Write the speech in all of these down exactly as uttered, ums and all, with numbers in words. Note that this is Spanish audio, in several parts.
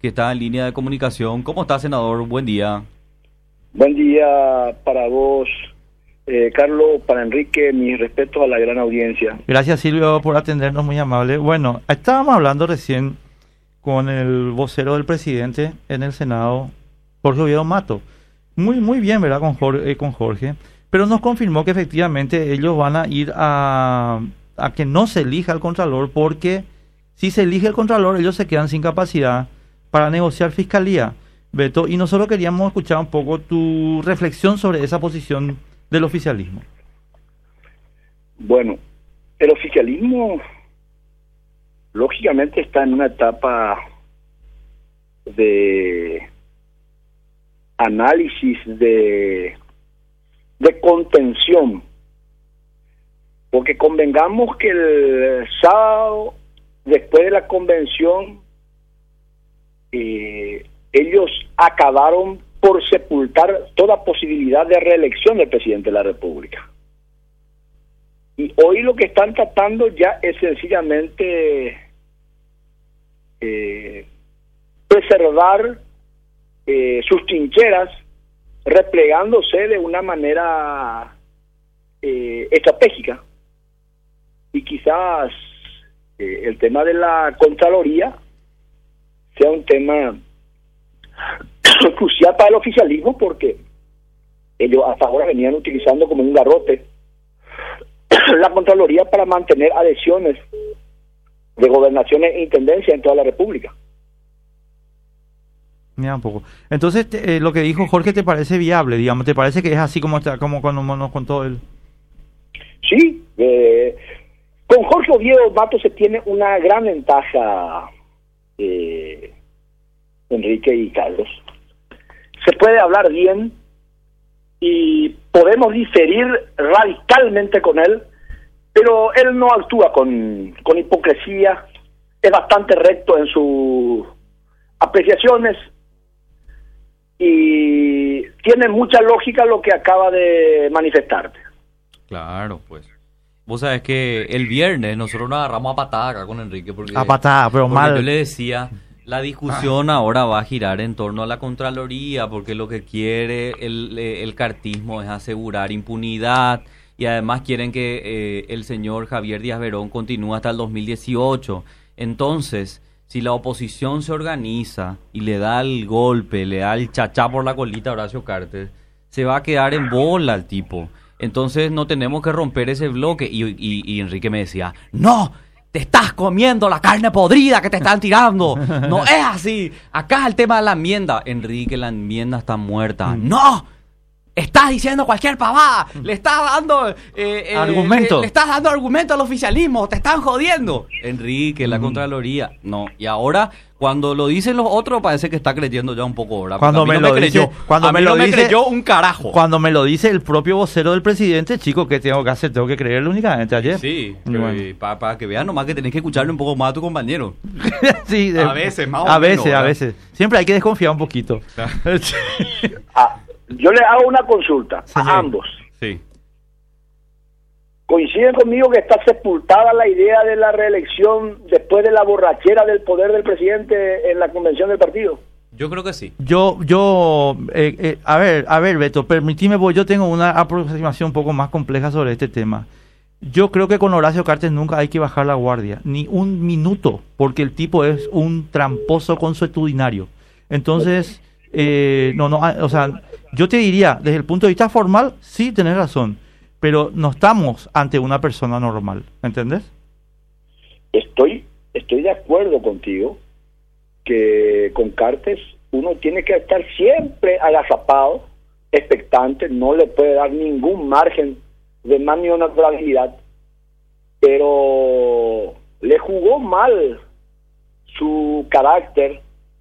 que está en línea de comunicación. ¿Cómo está, senador? Buen día. Buen día para vos, eh, Carlos, para Enrique, mis respetos a la gran audiencia. Gracias, Silvio, por atendernos, muy amable. Bueno, estábamos hablando recién con el vocero del presidente en el Senado, Jorge Oviedo Mato. Muy muy bien, ¿verdad?, con Jorge, eh, con Jorge. Pero nos confirmó que efectivamente ellos van a ir a, a que no se elija el Contralor, porque si se elige el Contralor, ellos se quedan sin capacidad para negociar fiscalía. Beto, y nosotros queríamos escuchar un poco tu reflexión sobre esa posición del oficialismo. Bueno, el oficialismo lógicamente está en una etapa de análisis, de, de contención, porque convengamos que el sábado, después de la convención, eh, ellos acabaron por sepultar toda posibilidad de reelección del presidente de la República. Y hoy lo que están tratando ya es sencillamente eh, preservar eh, sus trincheras, replegándose de una manera eh, estratégica. Y quizás eh, el tema de la Contraloría sea un tema crucial para el oficialismo, porque ellos hasta ahora venían utilizando como un garrote la Contraloría para mantener adhesiones de gobernaciones e intendencias en toda la República. Mira un poco. Entonces, te, eh, lo que dijo Jorge, ¿te parece viable? Digamos, ¿te parece que es así como está, como cuando nos contó él? Sí, eh, con Jorge Oviedo Mato se tiene una gran ventaja, eh, Enrique y Carlos. Se puede hablar bien y podemos diferir radicalmente con él, pero él no actúa con, con hipocresía, es bastante recto en sus apreciaciones y tiene mucha lógica lo que acaba de manifestarte. Claro, pues. Vos sabés que el viernes nosotros nos agarramos a patada acá con Enrique, porque, a patada, pero porque mal. Yo le decía, la discusión ah. ahora va a girar en torno a la Contraloría, porque lo que quiere el, el cartismo es asegurar impunidad, y además quieren que eh, el señor Javier Díaz Verón continúe hasta el dos mil dieciocho. Entonces, si la oposición se organiza y le da el golpe, le da el chachá por la colita a Horacio Cartes, se va a quedar en bola el tipo. Entonces no tenemos que romper ese bloque. Y, y, y Enrique me decía, ¡no! ¡Te estás comiendo la carne podrida que te están tirando! ¡No es así! Acá el tema de la enmienda. Enrique, la enmienda está muerta. Mm. ¡No! Estás diciendo cualquier pavada. Le estás dando... Eh, eh, argumento. Le, le estás dando argumento al oficialismo. Te están jodiendo. Enrique, la mm. Contraloría. No. Y ahora... Cuando lo dicen los otros parece que está creyendo ya un poco ahora. Cuando me, no lo me creyó, dice, cuando a me mí lo no dice, me creyó un carajo. Cuando me lo dice el propio vocero del presidente, chico, ¿qué tengo que hacer? Tengo que creerle únicamente ayer. Sí, bueno. para pa que vean nomás que tenés que escucharle un poco más a tu compañero. Sí, de, a veces, más o a menos. veces, ¿verdad? a veces. Siempre hay que desconfiar un poquito. ah, yo le hago una consulta Señor. a ambos. Sí. ¿Coinciden conmigo que está sepultada la idea de la reelección después de la borrachera del poder del presidente en la convención del partido? Yo creo que sí. Yo, yo, eh, eh, a ver, a ver, Beto, permitime, porque yo tengo una aproximación un poco más compleja sobre este tema. Yo creo que con Horacio Cartes nunca hay que bajar la guardia, ni un minuto, porque el tipo es un tramposo consuetudinario. Entonces, eh, no, no, o sea, yo te diría, desde el punto de vista formal, sí tenés razón. Pero no estamos ante una persona normal, ¿entendés? Estoy, estoy de acuerdo contigo que con Cartes uno tiene que estar siempre agazapado, expectante, no le puede dar ningún margen de maniobrabilidad, pero le jugó mal su carácter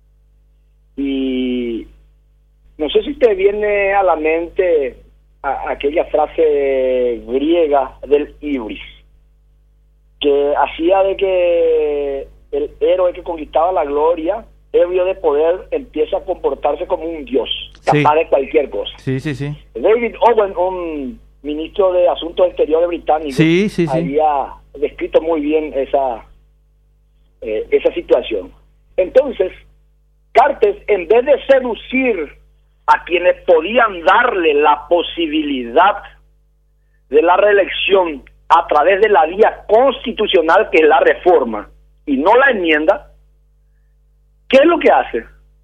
y no sé si te viene a la mente a, aquella frase griega del ibris, que hacía de que el héroe que conquistaba la gloria, ebrio de poder, empieza a comportarse como un dios, capaz sí. de cualquier cosa. Sí, sí, sí. David Owen, un ministro de Asuntos Exteriores británico, sí, sí, sí. había descrito muy bien esa, eh, esa situación. Entonces, Cartes, en vez de seducir a quienes podían darle la posibilidad de la reelección a través de la vía constitucional, que es la reforma, y no la enmienda, ¿qué es lo que hace?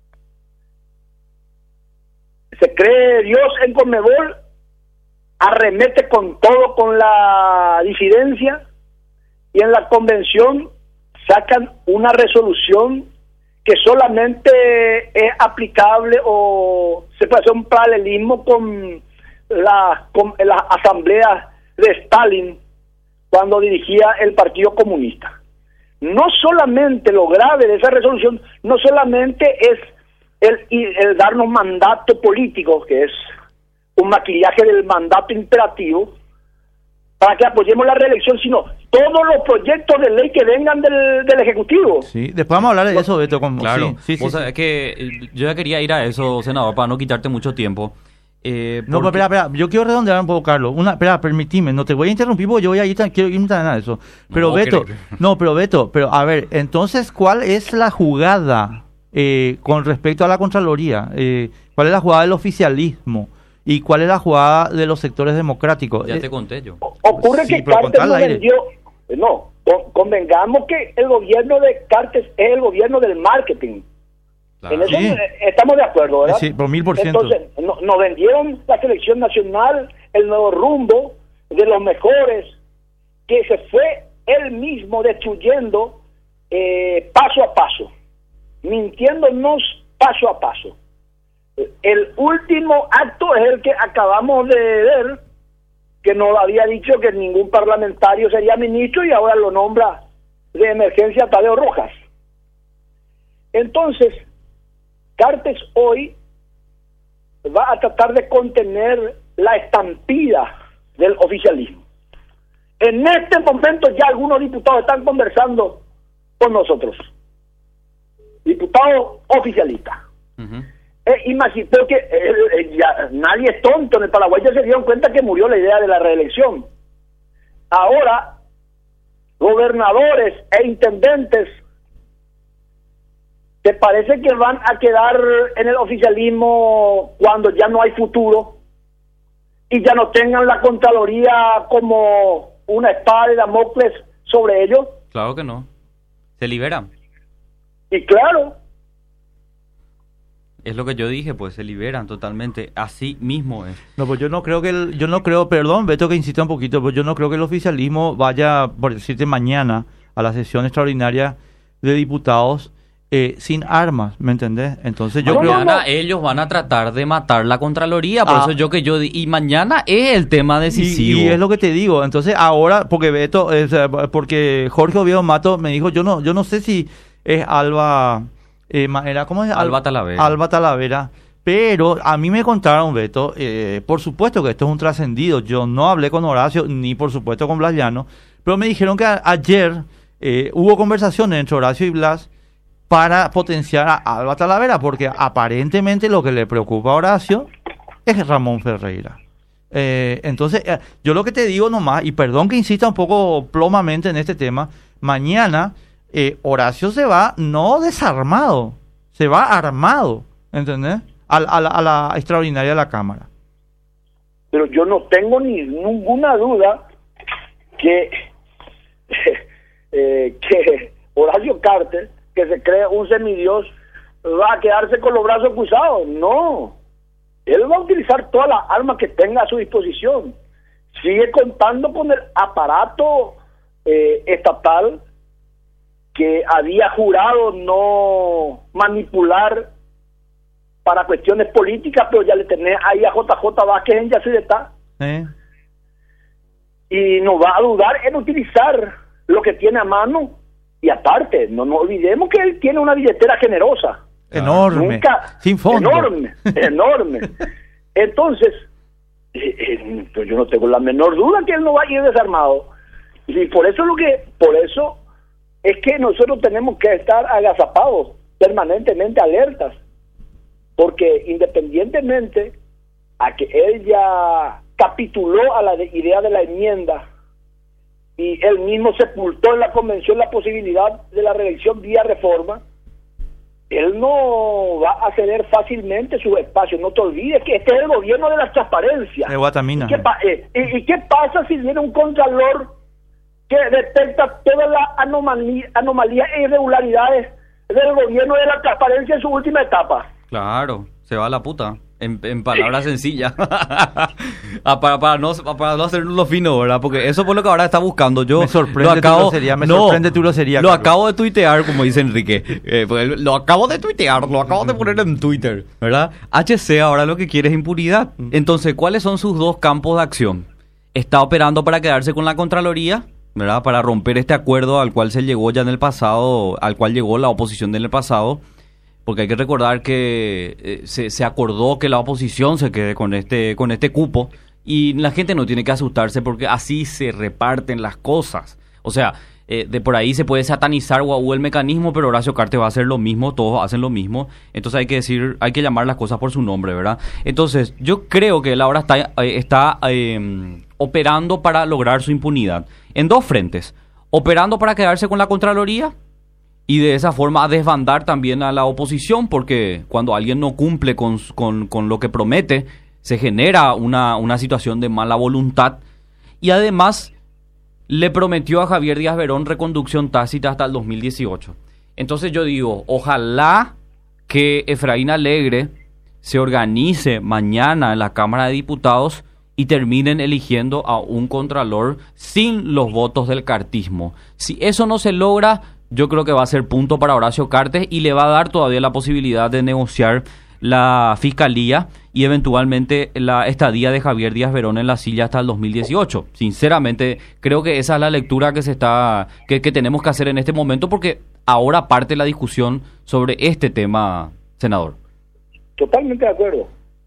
Se cree Dios en Conmebol, arremete con todo con la disidencia, y en la convención sacan una resolución que solamente es aplicable, o se puede hacer un paralelismo con la, con la asamblea de Stalin cuando dirigía el Partido Comunista. No solamente lo grave de esa resolución, no solamente es el, el darnos mandato político, que es un maquillaje del mandato imperativo para que apoyemos la reelección, sino todos los proyectos de ley que vengan del, del Ejecutivo. Sí, después vamos a hablar de eso, Beto. Como, claro, sí, sí, o sí, sea, sí. es que yo ya quería ir a eso, senador, para no quitarte mucho tiempo. Eh, No, porque... pero espera, espera, yo quiero redondear un poco, Carlos. Una, espera, permitime, no te voy a interrumpir porque yo voy a ir, quiero irme también a eso. Pero No, Beto, creo. no, pero Beto, pero a ver, entonces, ¿cuál es la jugada eh, con respecto a la Contraloría? Eh, ¿Cuál es la jugada del oficialismo? ¿Y cuál es la jugada de los sectores democráticos? Ya Eh, te conté yo. O- Ocurre Sí, que pero Cartes contar no al aire. vendió, no, con- convengamos que el gobierno de Cartes es el gobierno del marketing. Claro. En eso Sí. eh, estamos de acuerdo, ¿verdad? Sí, por mil por ciento. Entonces, no- nos vendieron la selección nacional, el nuevo rumbo de los mejores, que se fue él mismo destruyendo eh, paso a paso, mintiéndonos paso a paso. El último acto es el que acabamos de ver, que nos había dicho que ningún parlamentario sería ministro y ahora lo nombra de emergencia Tadeo Rojas. Entonces, Cartes hoy va a tratar de contener la estampida del oficialismo. En este momento ya algunos diputados están conversando con nosotros, diputados oficialistas. Uh-huh. Eh, imagínate, porque eh, eh, ya, nadie es tonto, en el Paraguay ya se dieron cuenta que murió la idea de la reelección. Ahora, gobernadores e intendentes, ¿te parece que van a quedar en el oficialismo cuando ya no hay futuro y ya no tengan la Contraloría como una espada de Damocles sobre ellos? Claro que no. Se liberan. Y claro, Es lo que yo dije, pues se liberan totalmente. Así mismo es. No, pues yo no creo que el, yo no creo, perdón, Beto que insista un poquito, pues yo no creo que el oficialismo vaya, por decirte, mañana a la sesión extraordinaria de diputados eh, sin armas, ¿me entendés? Entonces yo No, creo... no, Mañana no. ellos van a tratar de matar la Contraloría, por Ah. eso yo que yo... di- Y mañana es el tema decisivo. Y, y es lo que te digo, entonces ahora, porque Beto, eh, o sea, porque Jorge Oviedo Mato me dijo, yo no, yo no sé si es Alba, eh, ma- era, ¿cómo es? Al- Alba Talavera. Alba Talavera, pero a mí me contaron, Beto, eh, por supuesto que esto es un trascendido, yo no hablé con Horacio, ni por supuesto con Blas Llano, pero me dijeron que a- ayer eh, hubo conversaciones entre Horacio y Blas para potenciar a Alba Talavera, porque aparentemente lo que le preocupa a Horacio es Ramón Ferreira. Eh, entonces, eh, yo lo que te digo nomás, y perdón que insista un poco plomamente en este tema, mañana eh, Horacio se va no desarmado, se va armado, ¿entendés? A, a la, a la extraordinaria de la Cámara. pero yo no tengo ni ninguna duda que eh, que Horacio Cartes, que se cree un semidios, va a quedarse con los brazos cruzados. No, él va a utilizar todas las armas que tenga a su disposición. Sigue contando con el aparato eh, estatal que había jurado no manipular para cuestiones políticas, pero ya le tenés ahí a J J Vázquez en Yacyretá. ¿Eh? Y no va a dudar en utilizar lo que tiene a mano. Y aparte, no nos olvidemos que él tiene una billetera generosa. Enorme, Nunca, sin fondo. Enorme, enorme. Entonces, eh, eh, pues yo no tengo la menor duda que él no va a ir desarmado. Y por eso lo que, por eso es que nosotros tenemos que estar agazapados, permanentemente alertas. Porque independientemente a que él ya capituló a la de- idea de la enmienda y él mismo sepultó en la convención la posibilidad de la reelección vía reforma, él no va a ceder fácilmente sus espacios. No te olvides que este es el gobierno de la transparencia. De Guatamina. ¿Y qué, pa- eh, y, ¿Y qué pasa si viene un contralor que detecta todas las anomalías, anomalías e irregularidades del gobierno de la transparencia en su última etapa? Claro, se va a la puta. En, en palabras sencillas. ah, para, para, no, para no hacerlo fino, ¿verdad? Porque eso es lo que ahora está buscando. Yo me sorprende lo acabo, tu grosería, me no, sorprende tu grosería. Lo Carlos. acabo de tuitear, como dice Enrique. Eh, pues, lo acabo de tuitear, lo acabo de poner en Twitter, ¿verdad? H C ahora lo que quiere es impunidad. Entonces, ¿cuáles son sus dos campos de acción? Está operando para quedarse con la Contraloría, ¿verdad? Para romper este acuerdo al cual se llegó ya en el pasado, al cual llegó la oposición en el pasado. Porque hay que recordar que eh, se, se acordó que la oposición se quede con este con este cupo y la gente no tiene que asustarse porque así se reparten las cosas. O sea, eh, de por ahí se puede satanizar o el mecanismo, pero Horacio Cartes va a hacer lo mismo, todos hacen lo mismo. Entonces hay que decir, hay que llamar las cosas por su nombre, ¿verdad? Entonces yo creo que él ahora está, eh, está eh, operando para lograr su impunidad en dos frentes. Operando para quedarse con la Contraloría y de esa forma a desbandar también a la oposición, porque cuando alguien no cumple con, con, con lo que promete, se genera una, una situación de mala voluntad. Y además le prometió a Javier Díaz Verón reconducción tácita hasta el dos mil dieciocho. Entonces yo digo, ojalá que Efraín Alegre se organice mañana en la Cámara de Diputados y terminen eligiendo a un contralor sin los votos del cartismo. Si eso no se logra, yo creo que va a ser punto para Horacio Cartes y le va a dar todavía la posibilidad de negociar la fiscalía y eventualmente la estadía de Javier Díaz Verón en la silla hasta el dos mil dieciocho. Sinceramente, creo que esa es la lectura que se está que, que tenemos que hacer en este momento, porque ahora parte la discusión sobre este tema, senador. Totalmente de acuerdo.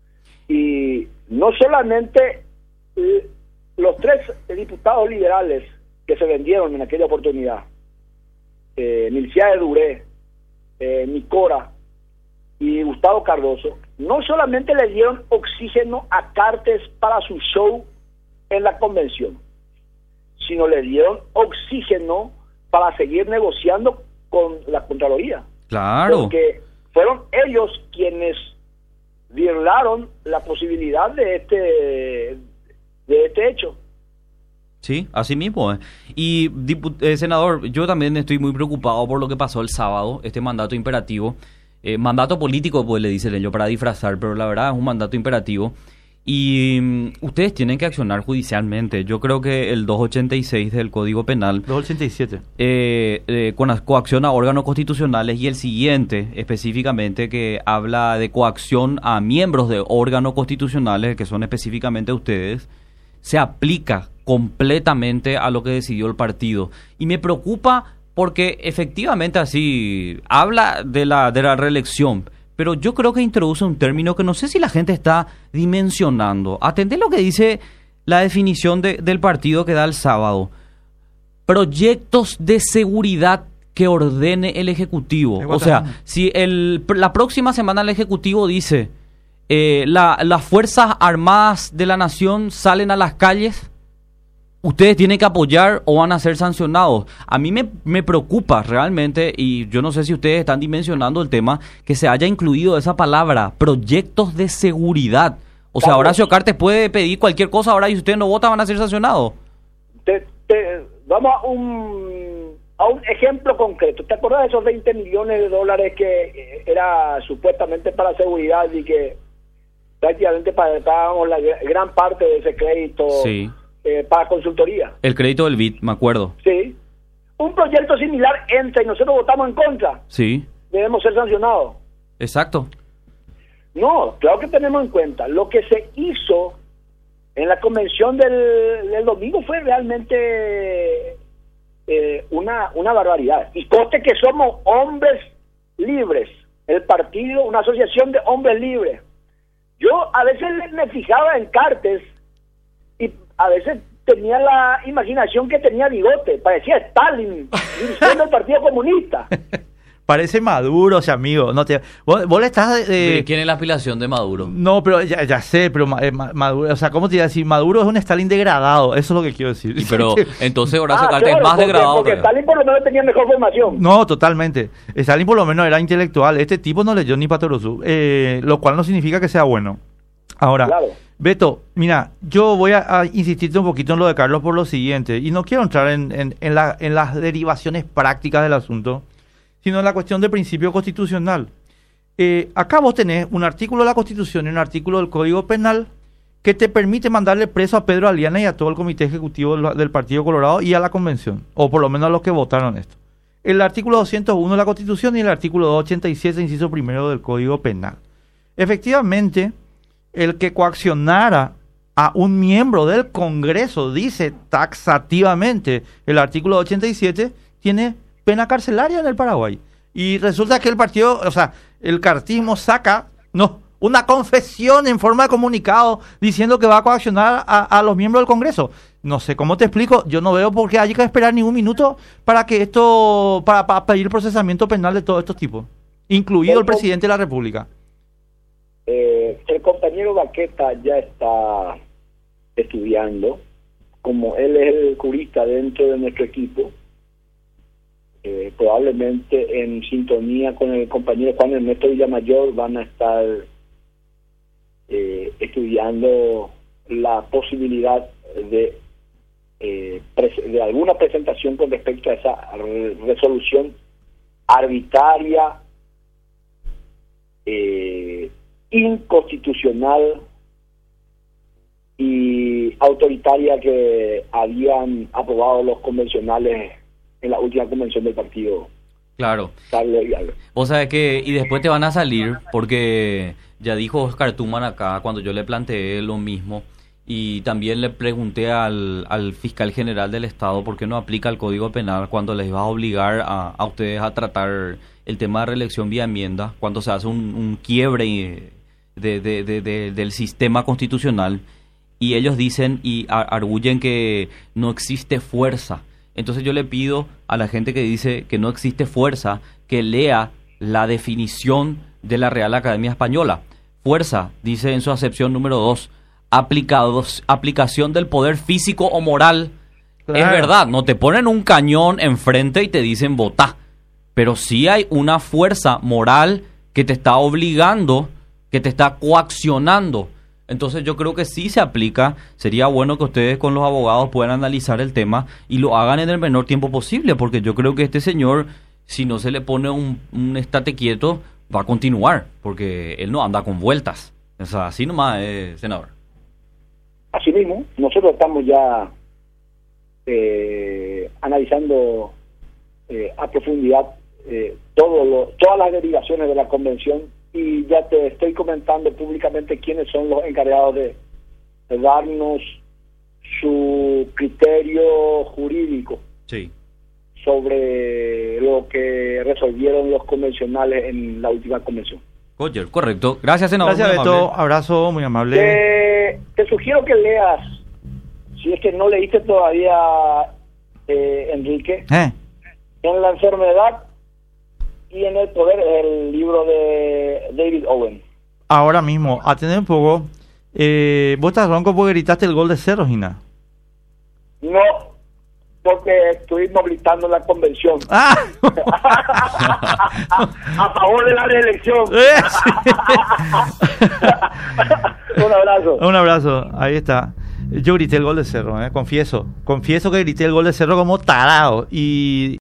Y no solamente eh, los tres diputados liberales que se vendieron en aquella oportunidad, Eh, Milciades Duré, eh, Nicora y Gustavo Cardoso, no solamente le dieron oxígeno a Cartes para su show en la convención, sino le dieron oxígeno para seguir negociando con la Contraloría. Claro. Porque fueron ellos quienes violaron la posibilidad de este, de este hecho. Sí, así mismo. Eh. Y, diput- eh, senador, yo también estoy muy preocupado por lo que pasó el sábado, este mandato imperativo. Eh, mandato político, pues le dicen ellos, para disfrazar, pero la verdad es un mandato imperativo. Y um, ustedes tienen que accionar judicialmente. Yo creo que el doscientos ochenta y seis del Código Penal... doscientos ochenta y siete. Eh, eh, con la coacción a órganos constitucionales, y el siguiente, específicamente, que habla de coacción a miembros de órganos constitucionales, que son específicamente ustedes, se aplica completamente a lo que decidió el partido. Y me preocupa porque efectivamente así habla de la, de la reelección, pero yo creo que introduce un término que no sé si la gente está dimensionando. Atendé lo que dice la definición de, del partido que da el sábado. Proyectos de seguridad que ordene el Ejecutivo. O sea, si el, la próxima semana el Ejecutivo dice eh, la, las Fuerzas Armadas de la Nación salen a las calles, ustedes tienen que apoyar o van a ser sancionados. A mí me, me preocupa realmente, y yo no sé si ustedes están dimensionando el tema, que se haya incluido esa palabra, proyectos de seguridad. O sea, Horacio Cartes puede pedir cualquier cosa ahora y si ustedes no votan van a ser sancionados. Te, te, vamos a un, a un ejemplo concreto. ¿Te acuerdas de esos veinte millones de dólares que era supuestamente para seguridad y que prácticamente pagábamos la gran parte de ese crédito? Sí. Eh, para consultoría. El crédito del B I D, me acuerdo. Sí. Un proyecto similar entra y nosotros votamos en contra. Sí. Debemos ser sancionados. Exacto. No, claro que tenemos en cuenta. Lo que se hizo en la convención del, del domingo fue realmente eh, una, una barbaridad. Y conste que somos hombres libres. El partido, una asociación de hombres libres. Yo a veces me fijaba en Cartes y a veces tenía la imaginación que tenía bigote, parecía Stalin dirigiendo el Partido Comunista. Parece Maduro, o sea, amigo. No te, vos, vos le estás... Eh, ¿Quién es la aspiración de Maduro? No, pero ya, ya sé, pero eh, Maduro, o sea, ¿cómo te iba a decir? Maduro es un Stalin degradado, eso es lo que quiero decir. Y pero entonces Horacio ah, Cartes claro, es más porque, degradado. Porque Stalin por lo menos tenía mejor formación. No, totalmente. Stalin por lo menos era intelectual. Este tipo no leyó ni Patoruzú, eh, lo cual no significa que sea bueno. Ahora, claro. Beto, mira, yo voy a, a insistirte un poquito en lo de Carlos por lo siguiente, y no quiero entrar en, en, en, la, en las derivaciones prácticas del asunto, sino en la cuestión del principio constitucional. Eh, acá vos tenés un artículo de la Constitución y un artículo del Código Penal que te permite mandarle preso a Pedro Aliana y a todo el Comité Ejecutivo del, del Partido Colorado y a la Convención, o por lo menos a los que votaron esto. El artículo doscientos uno de la Constitución y el artículo doscientos ochenta y siete, inciso primero del Código Penal. Efectivamente, el que coaccionara a un miembro del Congreso, dice taxativamente el artículo ochenta y siete, tiene pena carcelaria en el Paraguay. Y resulta que el partido, o sea, el cartismo saca, no, una confesión en forma de comunicado diciendo que va a coaccionar a, a los miembros del Congreso. No sé cómo te explico, yo no veo por qué hay que esperar ni un minuto para que esto, para, para pedir procesamiento penal de todos estos tipos, incluido el presidente de la República. Eh, el compañero Baqueta ya está estudiando, como él es el jurista dentro de nuestro equipo, eh, probablemente en sintonía con el compañero Juan Ernesto Villamayor van a estar eh, estudiando la posibilidad de eh, de alguna presentación con respecto a esa resolución arbitraria, eh, inconstitucional y autoritaria que habían aprobado los convencionales en la última convención del partido. Claro. Vos sabés que, y después te van a salir, porque ya dijo Oscar Tuman acá, cuando yo le planteé lo mismo, y también le pregunté al, al fiscal general del Estado por qué no aplica el Código Penal cuando les va a obligar a, a ustedes a tratar el tema de reelección vía enmienda, cuando se hace un, un quiebre de, de, de, de, del sistema constitucional, y ellos dicen y arguyen que no existe fuerza. Entonces yo le pido a la gente que dice que no existe fuerza que lea la definición de la Real Academia Española. Fuerza, dice en su acepción número dos, aplicados, aplicación del poder físico o moral. Claro. Es verdad, no te ponen un cañón enfrente y te dicen votá, pero sí hay una fuerza moral que te está obligando, que te está coaccionando. Entonces yo creo que sí se aplica. Sería bueno que ustedes con los abogados puedan analizar el tema y lo hagan en el menor tiempo posible, porque yo creo que este señor, si no se le pone un, un estate quieto, va a continuar, porque él no anda con vueltas. O sea, así nomás, eh, senador. Así mismo, nosotros estamos ya eh, analizando eh, a profundidad eh, todo lo, todas las derivaciones de la convención, y ya te estoy comentando públicamente quiénes son los encargados de, de darnos su criterio jurídico, sí, sobre lo que resolvieron los convencionales en la última convención. Oye, correcto. Gracias, senador. Gracias, Beto. Abrazo, muy amable. Te, te sugiero que leas, si es que no leíste todavía, eh, Enrique, ¿Eh? En la enfermedad y en el poder, el libro de David Owen. Ahora mismo, atender un poco. Eh, ¿Vos estás ronco porque gritaste el gol de Cerro, Gina? No, porque estuvimos gritando en la convención. ¡Ah! A favor de la reelección. Eh, sí. Un abrazo. Un abrazo, ahí está. Yo grité el gol de Cerro, eh, confieso. Confieso que grité el gol de Cerro como tarado. Y